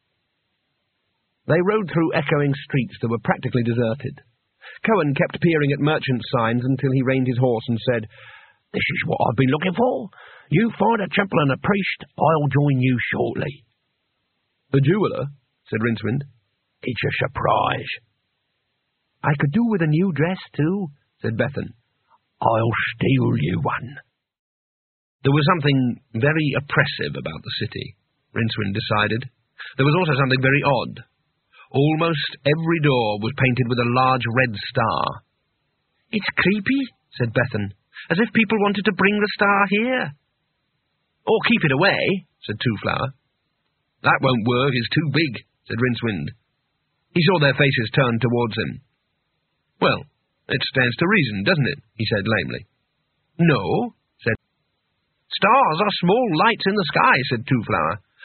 They rode through echoing streets that were practically deserted. Cohen kept peering at merchant signs until he reined his horse and said, This is what I've been looking for. You find a temple and a priest, I'll join you shortly. A jeweller, said Rincewind. It's a surprise. I could do with a new dress, too, said Bethan. I'll steal you one. There was something very oppressive about the city, Rincewind decided. There was also something very odd. Almost every door was painted with a large red star. It's creepy, said Bethan, as if people wanted to bring the star here. Or keep it away, said Two-Flower. That won't work, it's too big, said Rincewind. He saw their faces turned towards him. Well, it stands to reason, doesn't it? He said lamely. No, said Stars are small lights in the sky, said Two-Flower.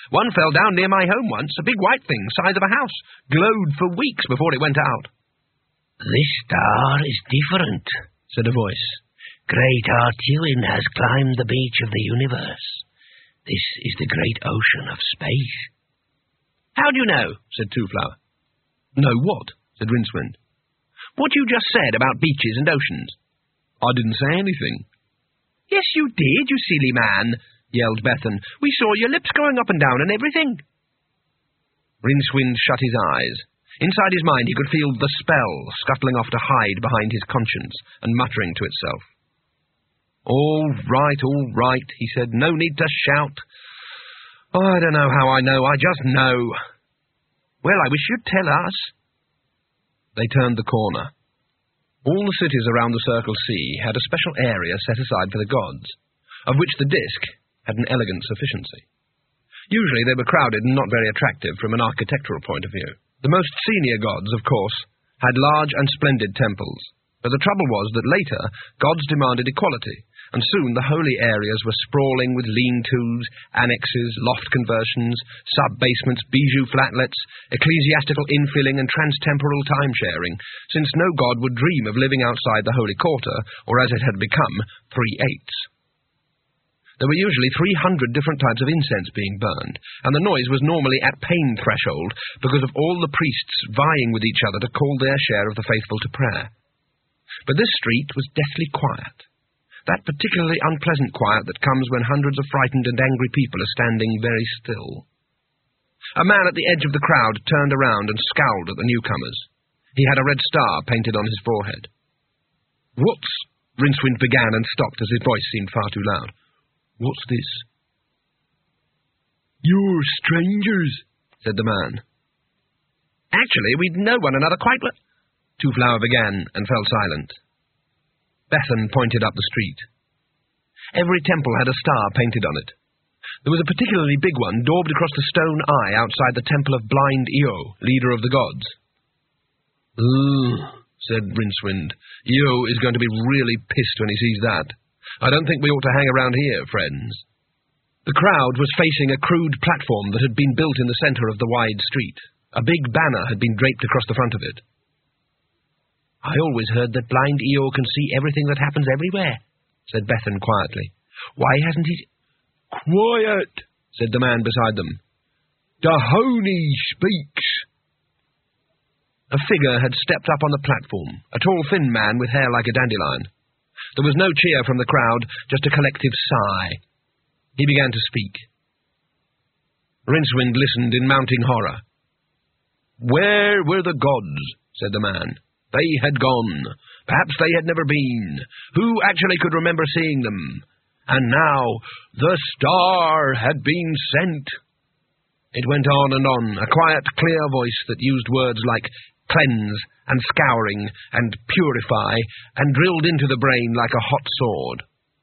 One fell down near my home once, a big white thing, size of a house, glowed for weeks before it went out. This star is different, said a voice. Great Artuin has climbed the beach of the universe. This is the great ocean of space. How do you know? Said Two-Flower. Know what? Said Rincewind. What you just said about beaches and oceans. I didn't say anything. Yes, you did, you silly man, yelled Bethan. We saw your lips going up and down and everything. Rincewind shut his eyes. Inside his mind he could feel the spell scuttling off to hide behind his conscience and muttering to itself. All right, all right, he said. No need to shout. Oh, I don't know how I know, I just know. Well, I wish you'd tell us. They turned the corner. All the cities around the Circle Sea had a special area set aside for the gods, of which the disk had an elegant sufficiency. Usually they were crowded and not very attractive from an architectural point of view. The most senior gods, of course, had large and splendid temples, but the trouble was that later gods demanded equality, and soon the holy areas were sprawling with lean-tos, annexes, loft conversions, sub-basements, bijou flatlets, ecclesiastical infilling and trans-temporal time-sharing, since no god would dream of living outside the holy quarter, or as it had become, three-eighths. There were usually three hundred different types of incense being burned, and the noise was normally at pain threshold because of all the priests vying with each other to call their share of the faithful to prayer. But this street was deathly quiet. That particularly unpleasant quiet that comes when hundreds of frightened and angry people are standing very still. A man at the edge of the crowd turned around and scowled at the newcomers. He had a red star painted on his forehead. "What's—" Rincewind began and stopped as his voice seemed far too loud. "What's this?" "You're strangers," said the man. "Actually, we know one another quite well." Two-Flower began and fell silent. Bethan pointed up the street. Every temple had a star painted on it. There was a particularly big one daubed across the stone eye outside the temple of blind Io, leader of the gods. "Ugh," said Rincewind. "Io is going to be really pissed when he sees that. I don't think we ought to hang around here, friends." The crowd was facing a crude platform that had been built in the centre of the wide street. A big banner had been draped across the front of it. "I always heard that blind Io can see everything that happens everywhere," said Bethan quietly. "Why hasn't he—" "Quiet," said the man beside them. "Dahomey speaks." A figure had stepped up on the platform, a tall, thin man with hair like a dandelion. There was no cheer from the crowd, just a collective sigh. He began to speak. Rincewind listened in mounting horror. "Where were the gods?" said the man. "They had gone. Perhaps they had never been. Who actually could remember seeing them? And now the star had been sent." It went on and on, a quiet, clear voice that used words like cleanse and scouring and purify and drilled into the brain like a hot sword.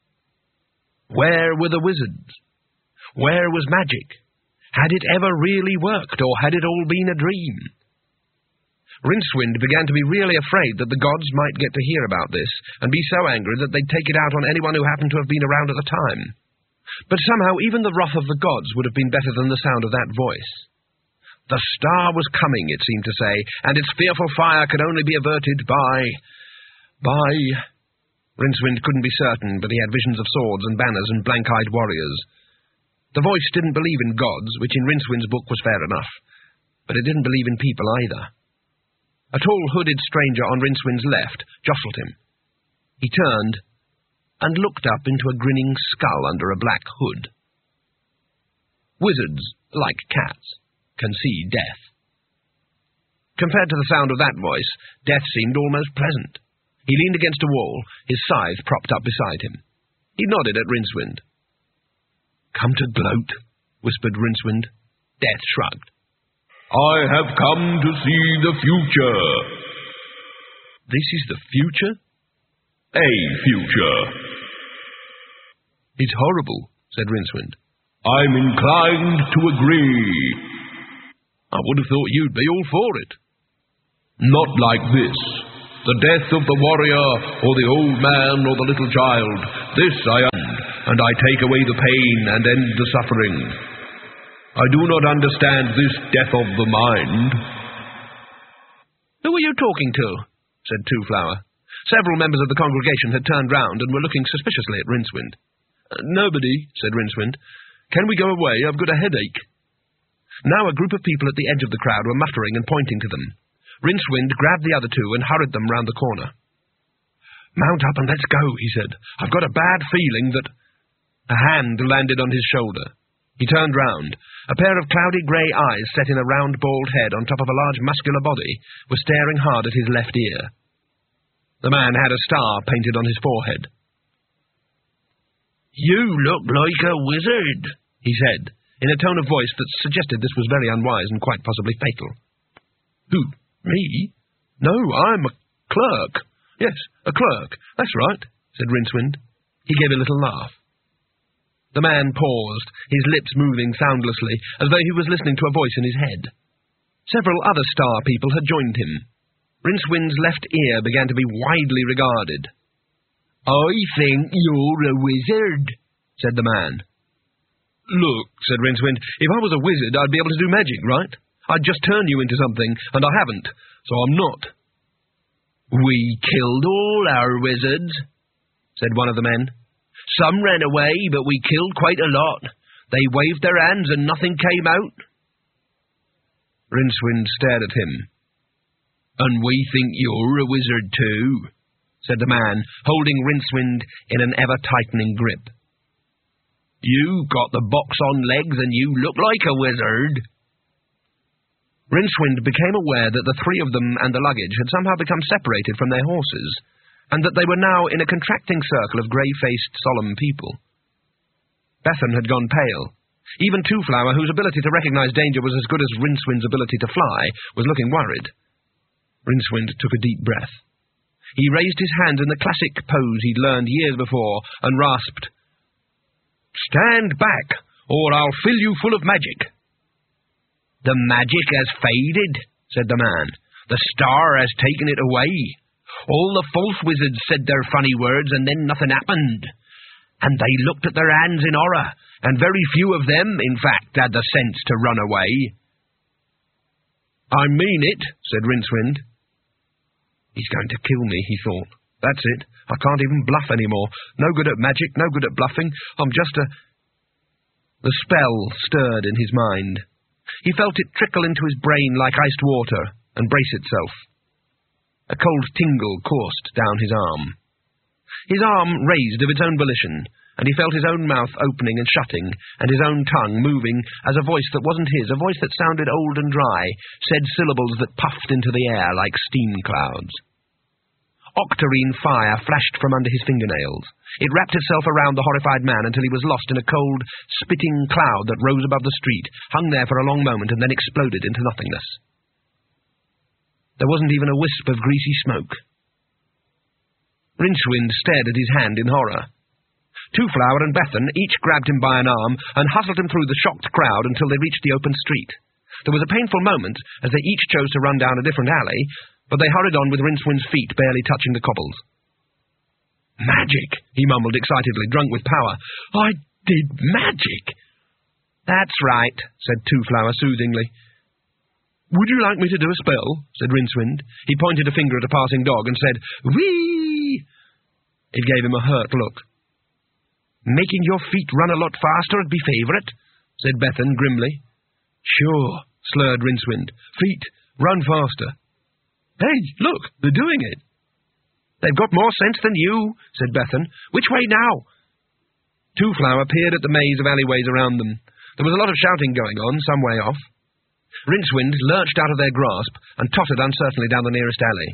Where were the wizards? Where was magic? Had it ever really worked, or had it all been a dream? Rincewind began to be really afraid that the gods might get to hear about this and be so angry that they'd take it out on anyone who happened to have been around at the time. But somehow even the wrath of the gods would have been better than the sound of that voice. The star was coming, it seemed to say, and its fearful fire could only be averted by... by... Rincewind couldn't be certain, but he had visions of swords and banners and blank-eyed warriors. The voice didn't believe in gods, which in Rincewind's book was fair enough, but it didn't believe in people either. A tall, hooded stranger on Rincewind's left jostled him. He turned and looked up into a grinning skull under a black hood. Wizards, like cats, can see death. Compared to the sound of that voice, death seemed almost pleasant. He leaned against a wall, his scythe propped up beside him. He nodded at Rincewind. "Come to gloat," whispered Rincewind. Death shrugged. "I have come to see the future." "This is the future?" "A future." "It's horrible," said Rincewind. "I'm inclined to agree." "I would have thought you'd be all for it." "Not like this. The death of the warrior, or the old man, or the little child. This I end, and I take away the pain and end the suffering. I do not understand this death of the mind. Who are you talking to? Said Two-Flower. Several members of the congregation had turned round and were looking suspiciously at Rincewind. Uh, nobody, said Rincewind. Can we go away? I've got a headache. Now a group of people at the edge of the crowd were muttering and pointing to them. Rincewind grabbed the other two and hurried them round the corner. Mount up and let's go, he said. I've got a bad feeling that... A hand landed on his shoulder. He turned round. A pair of cloudy grey eyes set in a round bald head on top of a large muscular body were staring hard at his left ear. The man had a star painted on his forehead. You look like a wizard, he said, in a tone of voice that suggested this was very unwise and quite possibly fatal. Who? Me? No, I'm a clerk. Yes, a clerk. That's right, said Rincewind. He gave a little laugh. The man paused, his lips moving soundlessly, as though he was listening to a voice in his head. Several other star people had joined him. Rincewind's left ear began to be widely regarded. I think you're a wizard, said the man. Look, said Rincewind, if I was a wizard, I'd be able to do magic, right? I'd just turn you into something, and I haven't, so I'm not. We killed all our wizards, said one of the men. Some ran away, but we killed quite a lot. They waved their hands and nothing came out. Rincewind stared at him. And we think you're a wizard too, said the man, holding Rincewind in an ever-tightening grip. You got the box on legs and you look like a wizard. Rincewind became aware that the three of them and the luggage had somehow become separated from their horses, and that they were now in a contracting circle of grey-faced, solemn people. Bethan had gone pale. Even Two-Flower, whose ability to recognise danger was as good as Rincewind's ability to fly, was looking worried. Rincewind took a deep breath. He raised his hand in the classic pose he'd learned years before, and rasped, Stand back, or I'll fill you full of magic. The magic has faded, said the man. The star has taken it away. All the false wizards said their funny words, and then nothing happened. And they looked at their hands in horror, and very few of them, in fact, had the sense to run away. I mean it, said Rincewind. He's going to kill me, he thought. That's it. I can't even bluff anymore. No good at magic, no good at bluffing. I'm just a... The spell stirred in his mind. He felt it trickle into his brain like iced water and brace itself. A cold tingle coursed down his arm. His arm raised of its own volition, and he felt his own mouth opening and shutting, and his own tongue moving as a voice that wasn't his, a voice that sounded old and dry, said syllables that puffed into the air like steam clouds. Octarine fire flashed from under his fingernails. It wrapped itself around the horrified man until he was lost in a cold, spitting cloud that rose above the street, hung there for a long moment, and then exploded into nothingness. There wasn't even a wisp of greasy smoke. Rincewind stared at his hand in horror. Two-Flower and Bethan each grabbed him by an arm and hustled him through the shocked crowd until they reached the open street. There was a painful moment as they each chose to run down a different alley, but they hurried on with Rincewind's feet barely touching the cobbles. Magic, he mumbled excitedly, drunk with power. I did magic. That's right, said Two-Flower soothingly. Would you like me to do a spell? Said Rincewind. He pointed a finger at a passing dog and said, Whee! It gave him a hurt look. Making your feet run a lot faster would be favourite, said Bethan grimly. Sure, slurred Rincewind. Feet, run faster. Hey, look, they're doing it. They've got more sense than you, said Bethan. Which way now? Two-Flower peered at the maze of alleyways around them. There was a lot of shouting going on, some way off. Rincewind lurched out of their grasp and tottered uncertainly down the nearest alley.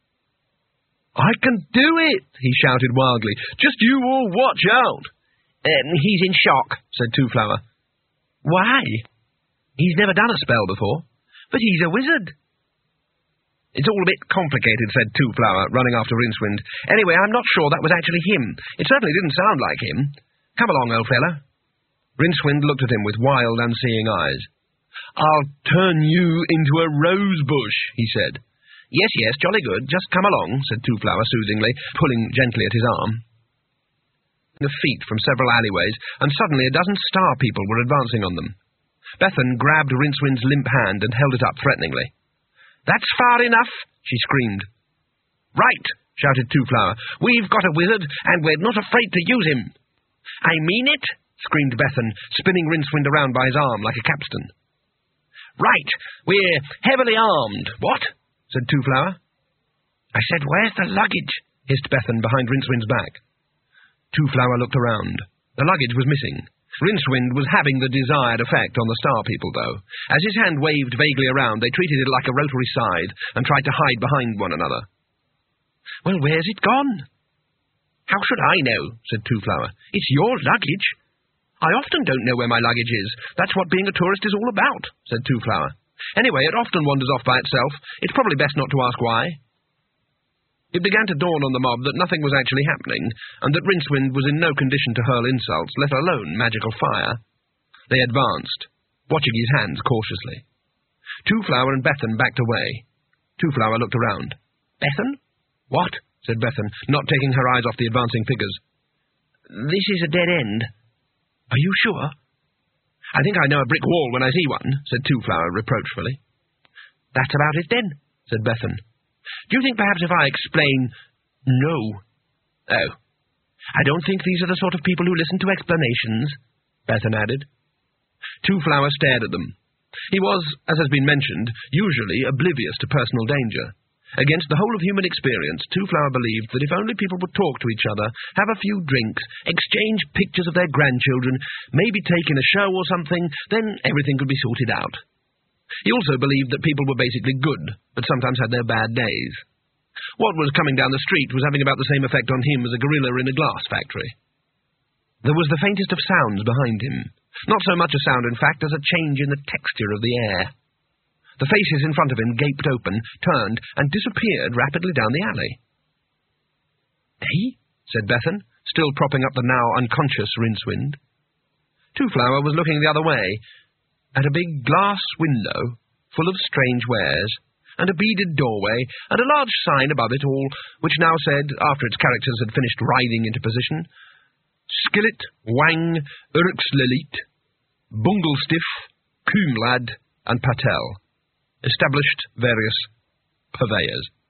I can do it, he shouted wildly. Just you all watch out. Um, he's in shock, said Two-Flower. Why? He's never done a spell before. But he's a wizard. It's all a bit complicated, said Two-Flower, running after Rincewind. Anyway, I'm not sure that was actually him. It certainly didn't sound like him. Come along, old fella. Rincewind looked at him with wild, unseeing eyes. I'll turn you into a rose bush, he said. Yes, yes, jolly good. Just come along, said Two-Flower soothingly, pulling gently at his arm. The feet from several alleyways, and suddenly a dozen star people were advancing on them. Bethan grabbed Rincewind's limp hand and held it up threateningly. "That's far enough," she screamed. "Right," shouted Two-Flower. "We've got a wizard, and we're not afraid to use him." "I mean it," screamed Bethan, spinning Rincewind around by his arm like a capstan. "Right, we're heavily armed." "What?" said Two-Flower. "I said, where's the luggage?" hissed Bethan behind Rincewind's back. Two-Flower looked around. The luggage was missing. Rincewind was having the desired effect on the Star People, though. As his hand waved vaguely around, they treated it like a rotary scythe and tried to hide behind one another. "Well, where's it gone?" "How should I know?" said Two-Flower. "It's your luggage." "I often don't know where my luggage is. That's what being a tourist is all about," said Two-Flower. "Anyway, it often wanders off by itself. It's probably best not to ask why." It began to dawn on the mob that nothing was actually happening, and that Rincewind was in no condition to hurl insults, let alone magical fire. They advanced, watching his hands cautiously. Two-Flower and Bethan backed away. Two-Flower looked around. "Bethan?" "What?" said Bethan, not taking her eyes off the advancing figures. "This is a dead end." "Are you sure?" "I think I know a brick wall when I see one," said Two-Flower reproachfully. "That's about it then," said Bethan. "Do you think perhaps if I explain—" "No." "Oh. I don't think these are the sort of people who listen to explanations," Bethan added. Two-Flower stared at them. He was, as has been mentioned, usually oblivious to personal danger. Against the whole of human experience, Two-Flower believed that if only people would talk to each other, have a few drinks, exchange pictures of their grandchildren, maybe take in a show or something, then everything could be sorted out. He also believed that people were basically good, but sometimes had their bad days. What was coming down the street was having about the same effect on him as a gorilla in a glass factory. There was the faintest of sounds behind him. Not so much a sound, in fact, as a change in the texture of the air. The faces in front of him gaped open, turned, and disappeared rapidly down the alley. "Eh?" said Bethan, still propping up the now unconscious Rincewind. Two-Flower was looking the other way, at a big glass window full of strange wares, and a beaded doorway, and a large sign above it all, which now said, after its characters had finished writhing into position, "Skillet, Wang, Urxlelit, Bunglestiff, Coomlad, and Patel. Established various purveyors."